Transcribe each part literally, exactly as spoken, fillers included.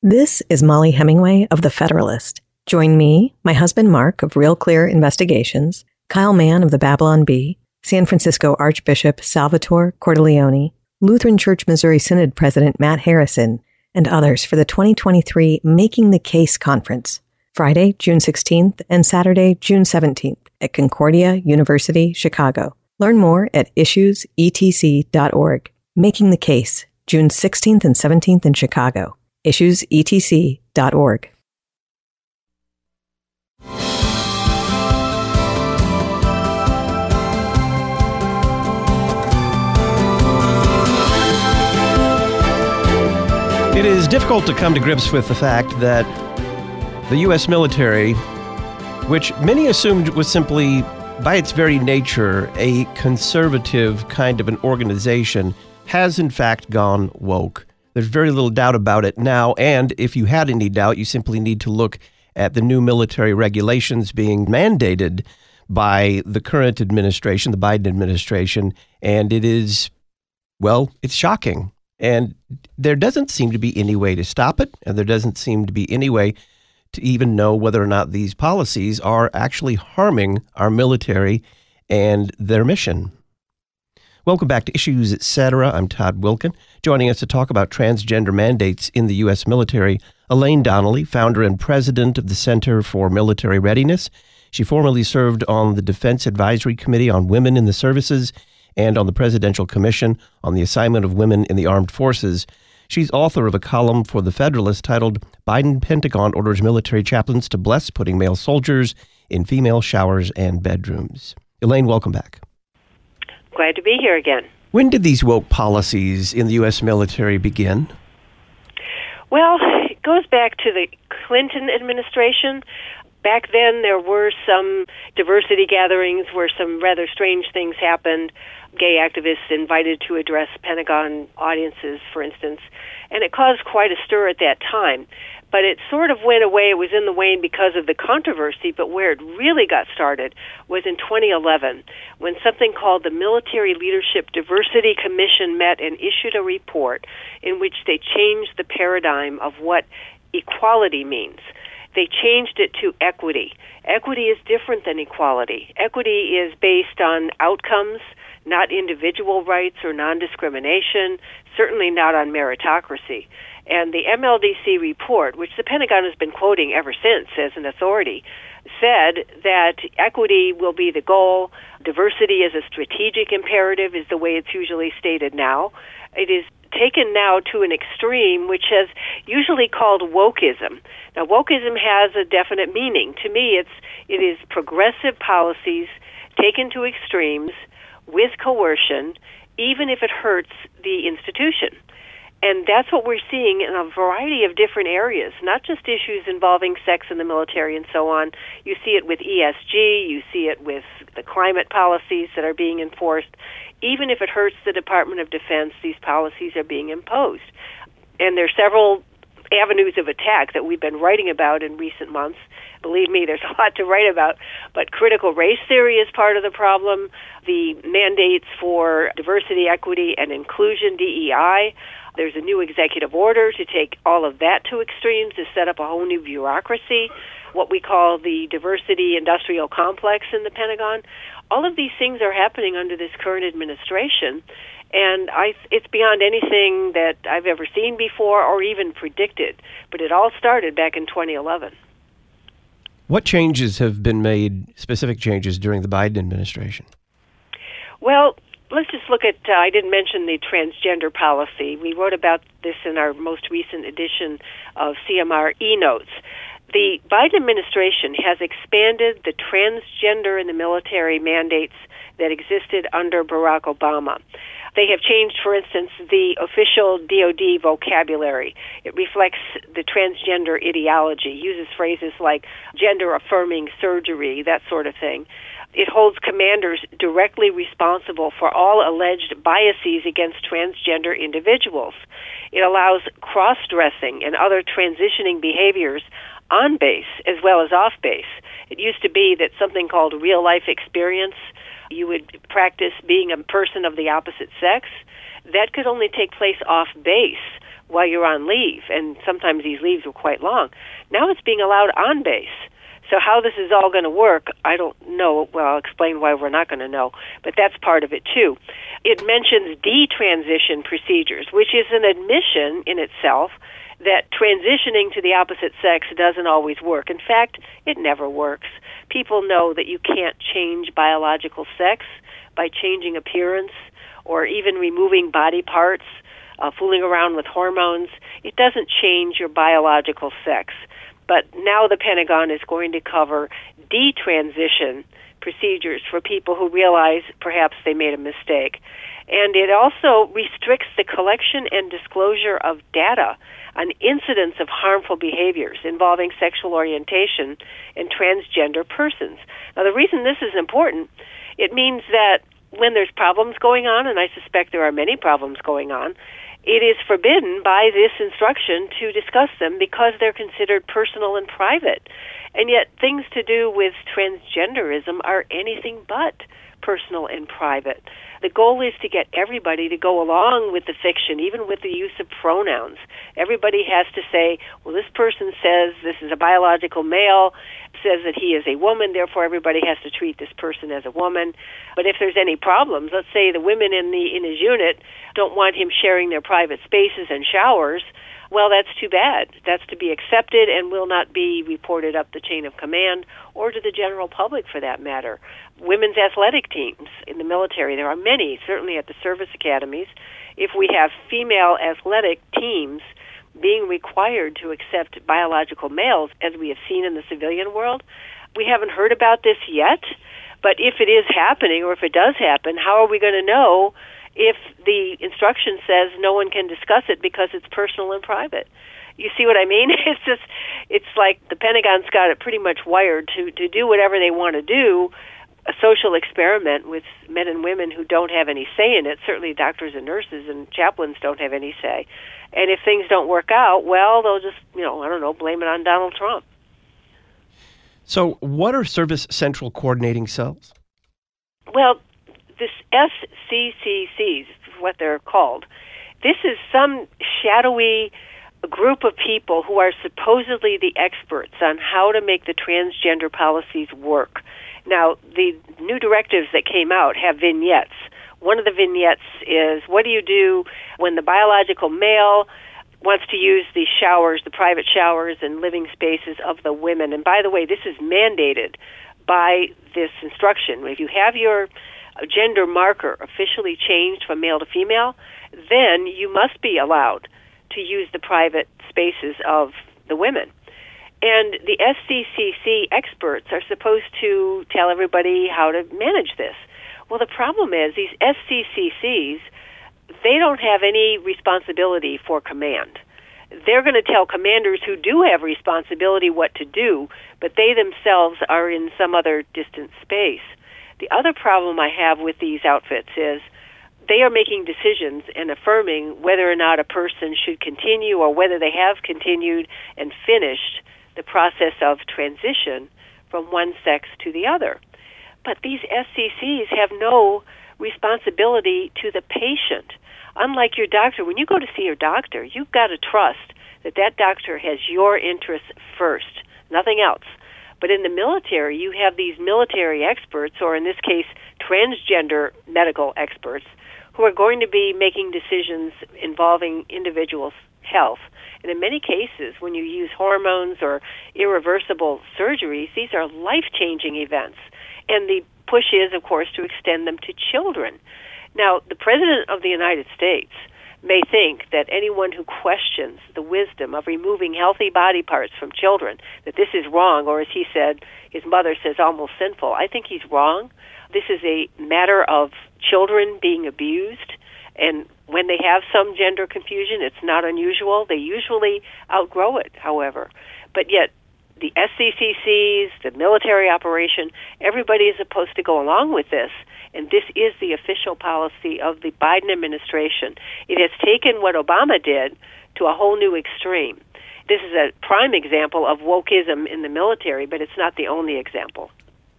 This is Molly Hemingway of The Federalist. Join me, my husband Mark of Real Clear Investigations, Kyle Mann of the Babylon Bee, San Francisco Archbishop Salvatore Cordileone, Lutheran Church Missouri Synod President Matt Harrison, and others for the twenty twenty-three Making the Case Conference, Friday, June sixteenth and Saturday, June seventeenth at Concordia University, Chicago. Learn more at issues e t c dot org. Making the Case, June sixteenth and seventeenth in Chicago. issues e t c dot org. It is difficult to come to grips with the fact that the U S military, which many assumed was simply, by its very nature, a conservative kind of an organization, has in fact gone woke. There's very little doubt about it now, and if you had any doubt, you simply need to look at the new military regulations being mandated by the current administration, the Biden administration, and it is, well, it's shocking. And there doesn't seem to be any way to stop it, and there doesn't seem to be any way to even know whether or not these policies are actually harming our military and their mission. Welcome back to Issues, et cetera. I'm Todd Wilkin. Joining us to talk about transgender mandates in the U S military, Elaine Donnelly, founder and president of the Center for Military Readiness. She formerly served on the Defense Advisory Committee on Women in the Services and on the Presidential Commission on the Assignment of Women in the Armed Forces. She's author of a column for The Federalist titled Biden Pentagon Orders Military Chaplains to Bless Putting Male Soldiers in Female Showers and Bedrooms. Elaine, welcome back. Glad to be here again. When did these woke policies in the U S military begin? Well, it goes back to the Clinton administration. Back then, there were some diversity gatherings where some rather strange things happened. Gay activists invited to address Pentagon audiences, for instance, and it caused quite a stir at that time. But it sort of went away. It was in the wane because of the controversy, but where it really got started was in twenty eleven, when something called the Military Leadership Diversity Commission met and issued a report in which they changed the paradigm of what equality means. They changed it to equity. Equity is different than equality. Equity is based on outcomes, not individual rights or non-discrimination, certainly not on meritocracy. And the M L D C report, which the Pentagon has been quoting ever since as an authority, said that equity will be the goal. Diversity is a strategic imperative, is the way it's usually stated now. It is taken now to an extreme, which is usually called wokeism. Now, wokeism has a definite meaning. To me, it's it is progressive policies taken to extremes with coercion, even if it hurts the institution. And that's what we're seeing in a variety of different areas, not just issues involving sex in the military and so on. You see it with E S G, you see it with the climate policies that are being enforced. Even if it hurts the Department of Defense, these policies are being imposed. And there are several avenues of attack that we've been writing about in recent months. Believe me, there's a lot to write about. But critical race theory is part of the problem. The mandates for diversity, equity, and inclusion, D E I. There's a new executive order to take all of that to extremes, to set up a whole new bureaucracy, what we call the diversity industrial complex in the Pentagon. All of these things are happening under this current administration, and I, it's beyond anything that I've ever seen before or even predicted. But it all started back in twenty eleven. What changes have been made, specific changes, during the Biden administration? Well, let's just look at, uh, I didn't mention the transgender policy. We wrote about this in our most recent edition of C M R E-Notes. The Biden administration has expanded the transgender in the military mandates that existed under Barack Obama. They have changed, for instance, the official D O D vocabulary. It reflects the transgender ideology, uses phrases like gender-affirming surgery, that sort of thing. It holds commanders directly responsible for all alleged biases against transgender individuals. It allows cross-dressing and other transitioning behaviors on base as well as off base. It used to be that something called real-life experience, you would practice being a person of the opposite sex. That could only take place off base, while you're on leave, and sometimes these leaves were quite long. Now it's being allowed on base. So how this is all going to work, I don't know. Well, I'll explain why we're not going to know, but that's part of it too. It mentions detransition procedures, which is an admission in itself that transitioning to the opposite sex doesn't always work. In fact, it never works. People know that you can't change biological sex by changing appearance or even removing body parts, uh, fooling around with hormones. It doesn't change your biological sex. But now the Pentagon is going to cover detransition procedures for people who realize perhaps they made a mistake. And it also restricts the collection and disclosure of data on incidents of harmful behaviors involving sexual orientation and transgender persons. Now, the reason this is important, it means that when there's problems going on, and I suspect there are many problems going on, it is forbidden by this instruction to discuss them because they're considered personal and private. And yet things to do with transgenderism are anything but personal and private. The goal is to get everybody to go along with the fiction, even with the use of pronouns. Everybody has to say, well, this person says this is a biological male, says that he is a woman, therefore everybody has to treat this person as a woman. But if there's any problems, let's say the women in the in his unit don't want him sharing their private spaces and showers, well, that's too bad. That's to be accepted and will not be reported up the chain of command or to the general public for that matter. Women's athletic teams in the military, there are many, certainly at the service academies. If we have female athletic teams being required to accept biological males, as we have seen in the civilian world, we haven't heard about this yet. But if it is happening, or if it does happen, how are we going to know if the instruction says no one can discuss it because it's personal and private? You see what I mean? It's just, it's like the Pentagon's got it pretty much wired to, to do whatever they want to do, a social experiment with men and women who don't have any say in it. Certainly doctors and nurses and chaplains don't have any say. And if things don't work out, well, they'll just, you know, I don't know, blame it on Donald Trump. So what are Service Central Coordinating Cells? Well, this S C C Cs, what they're called, this is some shadowy group of people who are supposedly the experts on how to make the transgender policies work. Now, the new directives that came out have vignettes. One of the vignettes is, what do you do when the biological male wants to use the showers, the private showers and living spaces of the women? And by the way, this is mandated by this instruction. If you have your gender marker officially changed from male to female, then you must be allowed to use the private spaces of the women. And the S C C C experts are supposed to tell everybody how to manage this. Well, the problem is these S C C Cs, they don't have any responsibility for command. They're going to tell commanders who do have responsibility what to do, but they themselves are in some other distant space. The other problem I have with these outfits is they are making decisions and affirming whether or not a person should continue or whether they have continued and finished the process of transition from one sex to the other. But these S C Cs have no responsibility to the patient. Unlike your doctor, when you go to see your doctor, you've got to trust that that doctor has your interests first, nothing else. But in the military, you have these military experts, or in this case, transgender medical experts, who are going to be making decisions involving individuals' health. And in many cases, when you use hormones or irreversible surgeries, these are life-changing events. And the push is, of course, to extend them to children. Now, the President of the United States may think that anyone who questions the wisdom of removing healthy body parts from children, that this is wrong, or as he said, his mother says, almost sinful. I think he's wrong. This is a matter of children being abused, and when they have some gender confusion, it's not unusual. They usually outgrow it, however. But yet, the S C C Cs, the military operation, everybody is supposed to go along with this, and this is the official policy of the Biden administration. It has taken what Obama did to a whole new extreme. This is a prime example of wokeism in the military, but it's not the only example.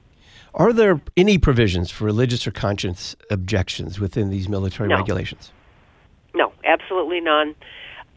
Are there any provisions for religious or conscience objections within these military No. regulations? No, absolutely none.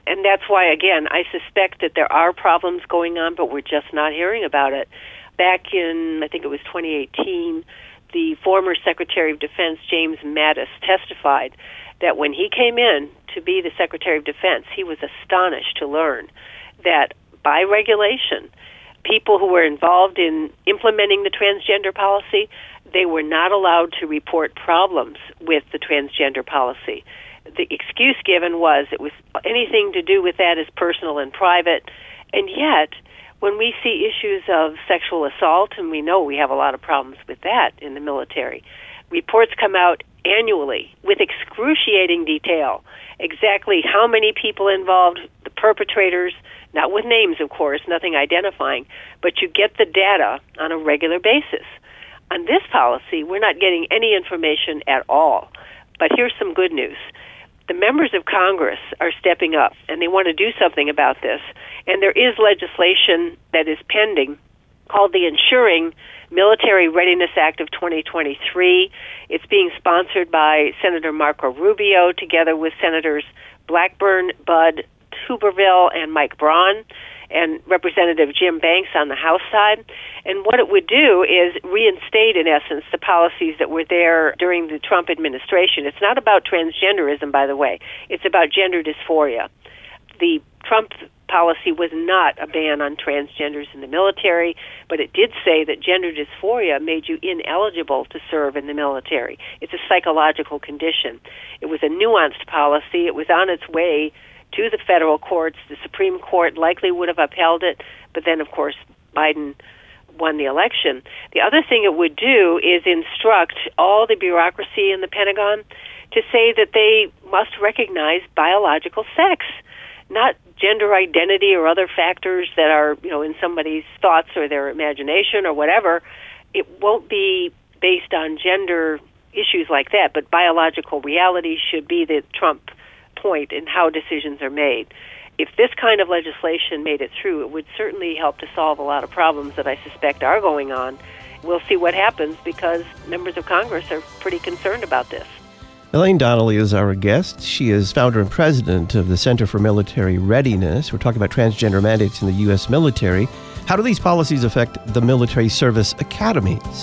And that's why, again, I suspect that there are problems going on, but we're just not hearing about it. Back in, I think it was twenty eighteen, the former Secretary of Defense, James Mattis, testified that when he came in to be the Secretary of Defense, he was astonished to learn that by regulation, people who were involved in implementing the transgender policy, they were not allowed to report problems with the transgender policy. The excuse given was it was anything to do with that is personal and private, and yet when we see issues of sexual assault, and we know we have a lot of problems with that in the military, reports come out annually with excruciating detail, exactly how many people involved, the perpetrators, not with names, of course, nothing identifying, but you get the data on a regular basis. On this policy, we're not getting any information at all. But here's some good news. The members of Congress are stepping up, and they want to do something about this. And there is legislation that is pending called the Ensuring Military Readiness Act of twenty twenty-three. It's being sponsored by Senator Marco Rubio together with Senators Blackburn, Budd, Tuberville, and Mike Braun, and Representative Jim Banks on the House side. And what it would do is reinstate, in essence, the policies that were there during the Trump administration. It's not about transgenderism, by the way. It's about gender dysphoria. The Trump policy was not a ban on transgenders in the military, but it did say that gender dysphoria made you ineligible to serve in the military. It's a psychological condition. It was a nuanced policy. It was on its way to the federal courts. The Supreme Court likely would have upheld it, but then, of course, Biden won the election. The other thing it would do is instruct all the bureaucracy in the Pentagon to say that they must recognize biological sex, not gender identity or other factors that are, you know, in somebody's thoughts or their imagination or whatever. It won't be based on gender issues like that, but biological reality should be the Trump point in how decisions are made. If this kind of legislation made it through, it would certainly help to solve a lot of problems that I suspect are going on. We'll see what happens because members of Congress are pretty concerned about this. Elaine Donnelly is our guest. She is founder and president of the Center for Military Readiness. We're talking about transgender mandates in the U S military. How do these policies affect the military service academies?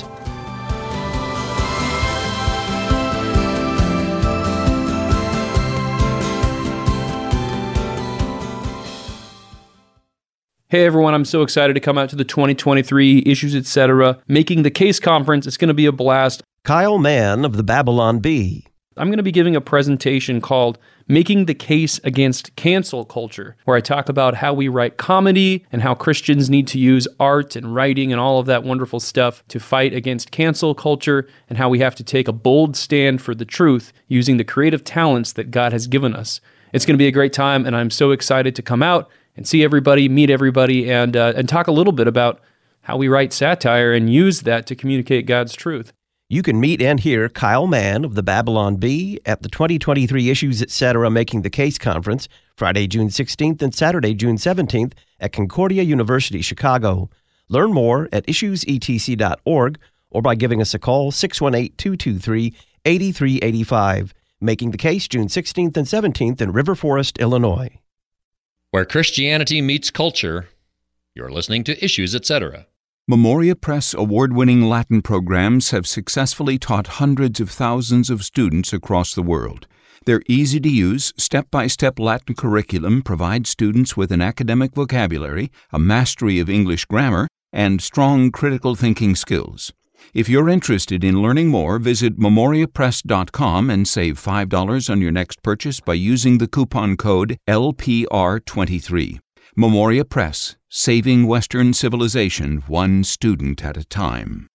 Hey everyone, I'm so excited to come out to the twenty twenty-three Issues Etc. Making the Case Conference. It's going to be a blast. Kyle Mann of the Babylon Bee. I'm going to be giving a presentation called Making the Case Against Cancel Culture, where I talk about how we write comedy and how Christians need to use art and writing and all of that wonderful stuff to fight against cancel culture, and how we have to take a bold stand for the truth using the creative talents that God has given us. It's going to be a great time, and I'm so excited to come out and see everybody, meet everybody, and uh, and talk a little bit about how we write satire and use that to communicate God's truth. You can meet and hear Kyle Mann of the Babylon Bee at the twenty twenty-three Issues Etc. Making the Case Conference, Friday, June sixteenth and Saturday, June seventeenth at Concordia University, Chicago. Learn more at issues e t c dot org or by giving us a call, six one eight, two two three, eight three eight five. Making the Case, June sixteenth and seventeenth in River Forest, Illinois. Where Christianity meets culture, you're listening to Issues Etc. Memoria Press award-winning Latin programs have successfully taught hundreds of thousands of students across the world. Their easy-to-use, step-by-step Latin curriculum provides students with an academic vocabulary, a mastery of English grammar, and strong critical thinking skills. If you're interested in learning more, visit memoria press dot com and save five dollars on your next purchase by using the coupon code L P R twenty-three. Memoria Press, saving Western civilization one student at a time.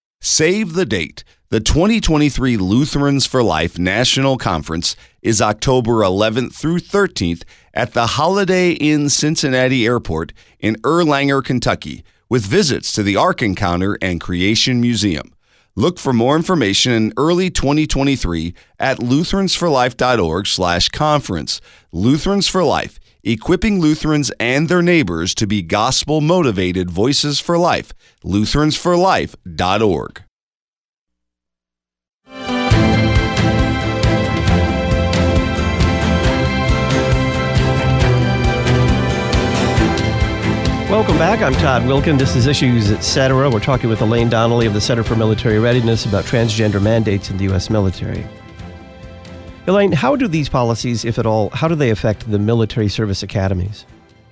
Save the date. The twenty twenty-three Lutherans for Life National Conference is October eleventh through thirteenth at the Holiday Inn Cincinnati Airport in Erlanger, Kentucky, with visits to the Ark Encounter and Creation Museum. Look for more information in early twenty twenty-three at lutherans for life dot org slash conference. Lutherans for Life, equipping Lutherans and their neighbors to be gospel-motivated voices for life. lutherans for life dot org. Welcome back. I'm Todd Wilkin. This is Issues Etc. We're talking with Elaine Donnelly of the Center for Military Readiness about transgender mandates in the U S military. Elaine, how do these policies, if at all, how do they affect the military service academies?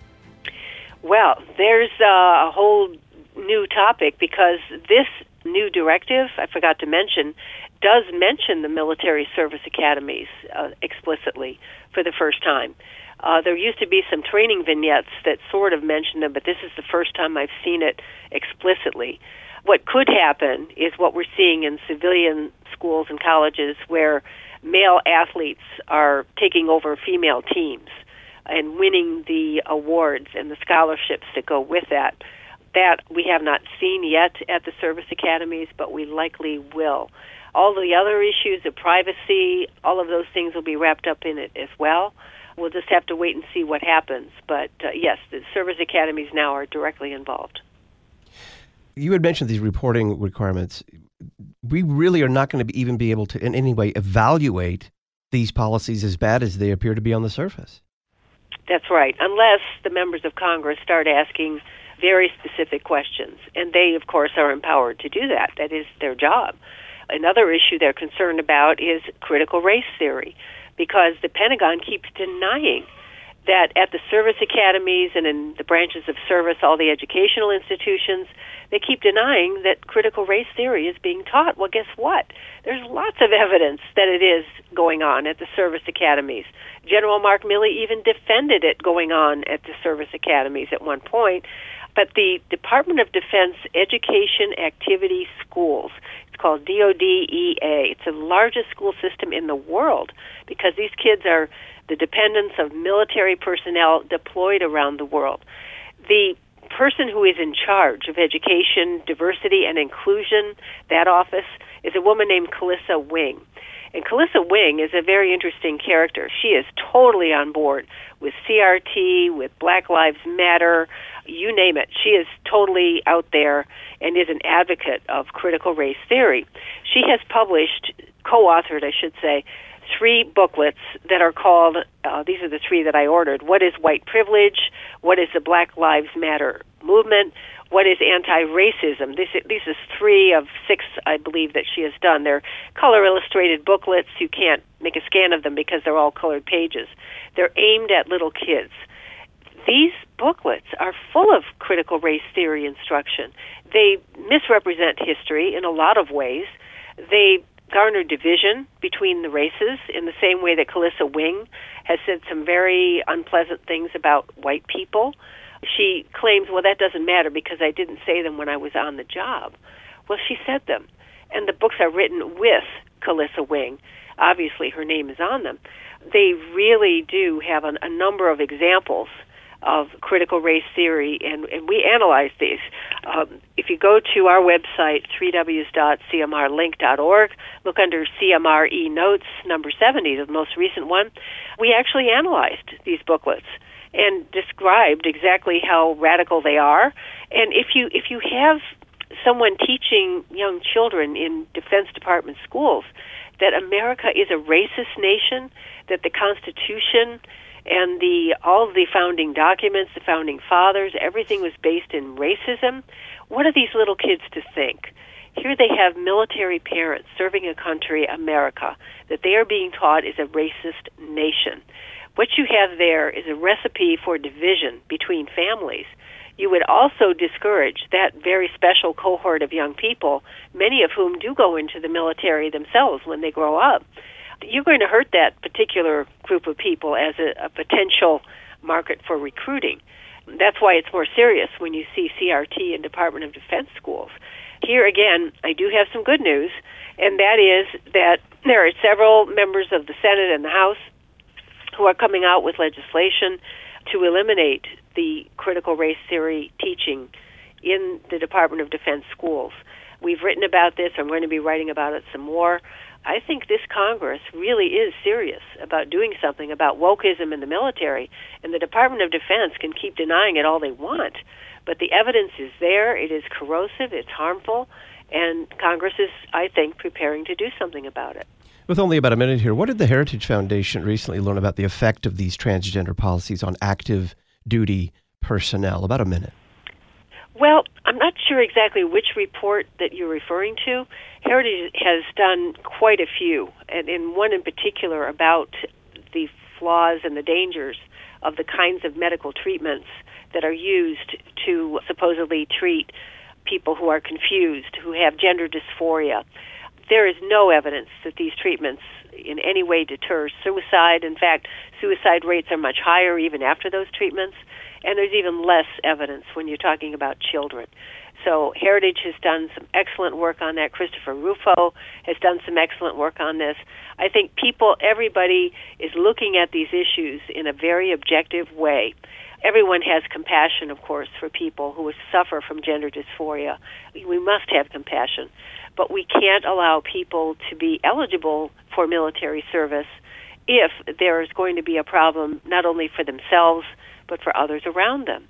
Well, there's a whole new topic because this new directive, I forgot to mention, does mention the military service academies uh, explicitly for the first time. Uh, there used to be some training vignettes that sort of mentioned them, but this is the first time I've seen it explicitly. What could happen is what we're seeing in civilian schools and colleges where male athletes are taking over female teams and winning the awards and the scholarships that go with that. That we have not seen yet at the service academies, but we likely will. All the other issues of privacy, all of those things will be wrapped up in it as well. We'll just have to wait and see what happens. But uh, yes, the service academies now are directly involved. You had mentioned these reporting requirements. We really are not going to be even be able to in any way evaluate these policies as bad as they appear to be on the surface. That's right, unless the members of Congress start asking very specific questions. And they, of course, are empowered to do that. That is their job. Another issue they're concerned about is critical race theory, because the Pentagon keeps denying that at the service academies and in the branches of service, all the educational institutions, they keep denying that critical race theory is being taught. Well, guess what? There's lots of evidence that it is going on at the service academies. General Mark Milley even defended it going on at the service academies at one point. But the Department of Defense Education Activity Schools, it's called D O D E A. It's the largest school system in the world because these kids are the dependents of military personnel deployed around the world. The person who is in charge of education, diversity, and inclusion, that office, is a woman named Calissa Wing. And Calissa Wing is a very interesting character. She is totally on board with C R T, with Black Lives Matter, you name it. She is totally out there and is an advocate of critical race theory. She has published, co-authored, I should say, three booklets that are called, uh, these are the three that I ordered, What is White Privilege? What is the Black Lives Matter Movement? What is anti-racism? This, this is three of six, I believe, that she has done. They're color-illustrated booklets. You can't make a scan of them because they're all colored pages. They're aimed at little kids. These booklets are full of critical race theory instruction. They misrepresent history in a lot of ways. They garner division between the races in the same way that Calissa Wing has said some very unpleasant things about white people. She claims, well, that doesn't matter because I didn't say them when I was on the job. Well, she said them. And the books are written with Calissa Wing. Obviously, her name is on them. They really do have an, a number of examples of critical race theory, and, and we analyze these. Um, if you go to our website, three w dot c m r link dot org, look under C M R E Notes, number seventy, the most recent one, we actually analyzed these booklets and described exactly how radical they are. And if you if you have someone teaching young children in Defense Department schools that America is a racist nation, that the Constitution and the all of the founding documents, the founding fathers, everything was based in racism, what are these little kids to think? Here they have military parents serving a country, America, that they are being taught is a racist nation. What you have there is a recipe for division between families. You would also discourage that very special cohort of young people, many of whom do go into the military themselves when they grow up. You're going to hurt that particular group of people as a, a potential market for recruiting. That's why it's more serious when you see C R T in Department of Defense schools. Here again, I do have some good news, and that is that there are several members of the Senate and the House who are coming out with legislation to eliminate the critical race theory teaching in the Department of Defense schools. We've written about this. I'm going to be writing about it some more. I think this Congress really is serious about doing something about wokeism in the military, and the Department of Defense can keep denying it all they want. But the evidence is there. It is corrosive. It's harmful. And Congress is, I think, preparing to do something about it. With only about a minute here, what did the Heritage Foundation recently learn about the effect of these transgender policies on active duty personnel? About a minute. Well, I'm not sure exactly which report that you're referring to. Heritage has done quite a few, and in one in particular about the flaws and the dangers of the kinds of medical treatments that are used to supposedly treat people who are confused, who have gender dysphoria. There is no evidence that these treatments in any way deter suicide. In fact, suicide rates are much higher even after those treatments, and there's even less evidence when you're talking about children. So Heritage has done some excellent work on that. Christopher Rufo has done some excellent work on this. I think people, everybody is looking at these issues in a very objective way. Everyone has compassion, of course, for people who suffer from gender dysphoria. We must have compassion. But we can't allow people to be eligible for military service if there is going to be a problem not only for themselves, but for others around them.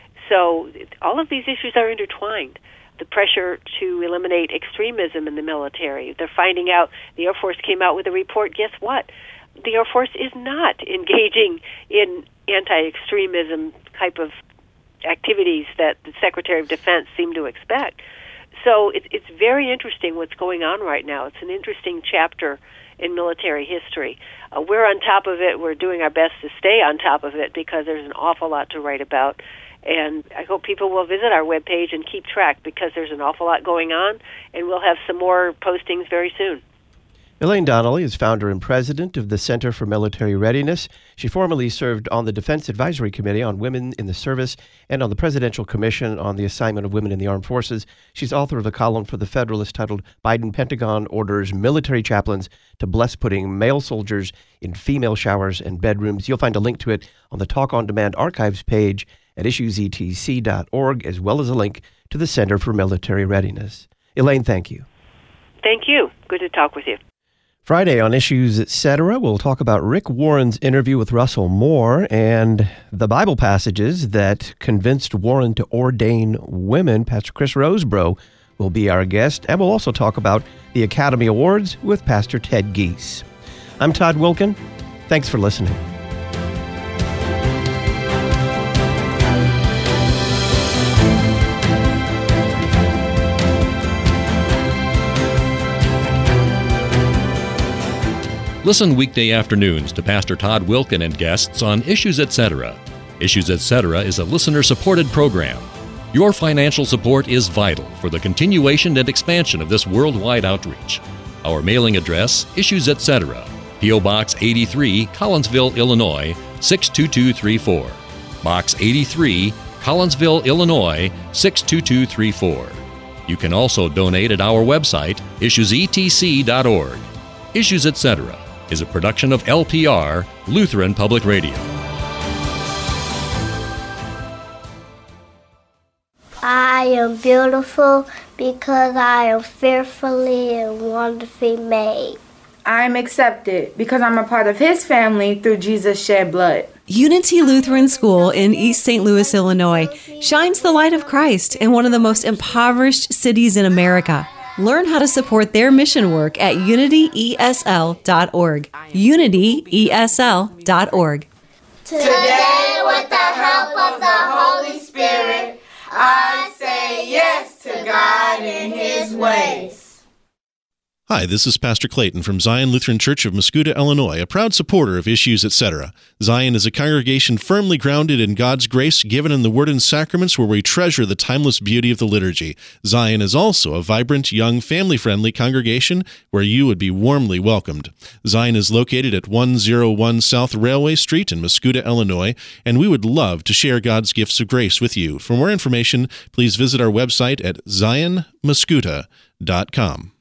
So all of these issues are intertwined. The pressure to eliminate extremism in the military. They're finding out, the Air Force came out with a report, guess what? The Air Force is not engaging in anti-extremism type of activities that the Secretary of Defense seemed to expect. So it, it's very interesting what's going on right now. It's an interesting chapter in military history. Uh, we're on top of it. We're doing our best to stay on top of it because there's an awful lot to write about. And I hope people will visit our webpage and keep track because there's an awful lot going on, and we'll have some more postings very soon. Elaine Donnelly is founder and president of the Center for Military Readiness. She formerly served on the Defense Advisory Committee on Women in the Service and on the Presidential Commission on the Assignment of Women in the Armed Forces. She's author of a column for The Federalist titled Biden Pentagon Orders Military Chaplains to Bless Putting Male Soldiers in Female Showers and Bedrooms. You'll find a link to it on the Talk On Demand archives page at issues e t c dot org, as well as a link to the Center for Military Readiness. Elaine, thank you. Thank you. Good to talk with you. Friday on Issues Etc., we'll talk about Rick Warren's interview with Russell Moore and the Bible passages that convinced Warren to ordain women. Pastor Chris Rosebrough will be our guest, and we'll also talk about the Academy Awards with Pastor Ted Giese. I'm Todd Wilken. Thanks for listening. Listen weekday afternoons to Pastor Todd Wilken and guests on Issues Etc. Issues Etc. is a listener-supported program. Your financial support is vital for the continuation and expansion of this worldwide outreach. Our mailing address, Issues Etc., P O. Box eighty-three, Collinsville, Illinois, six two two three four. Box eighty-three, Collinsville, Illinois, six two two three four. You can also donate at our website, issues e t c dot org. Issues Etc. is a production of L P R, Lutheran Public Radio. I am beautiful because I am fearfully and wonderfully made. I am accepted because I'm a part of His family through Jesus' shed blood. Unity Lutheran School in East Saint Louis, Illinois, shines the light of Christ in one of the most impoverished cities in America. Learn how to support their mission work at unity e s l dot org. unity e s l dot org. Today, with the help of the Holy Spirit, I say yes to God and His ways. Hi, this is Pastor Clayton from Zion Lutheran Church of Mascoutah, Illinois, a proud supporter of Issues Etc. Zion is a congregation firmly grounded in God's grace given in the Word and Sacraments, where we treasure the timeless beauty of the liturgy. Zion is also a vibrant, young, family-friendly congregation where you would be warmly welcomed. Zion is located at one oh one South Railway Street in Mascoutah, Illinois, and we would love to share God's gifts of grace with you. For more information, please visit our website at zion mascoutah dot com.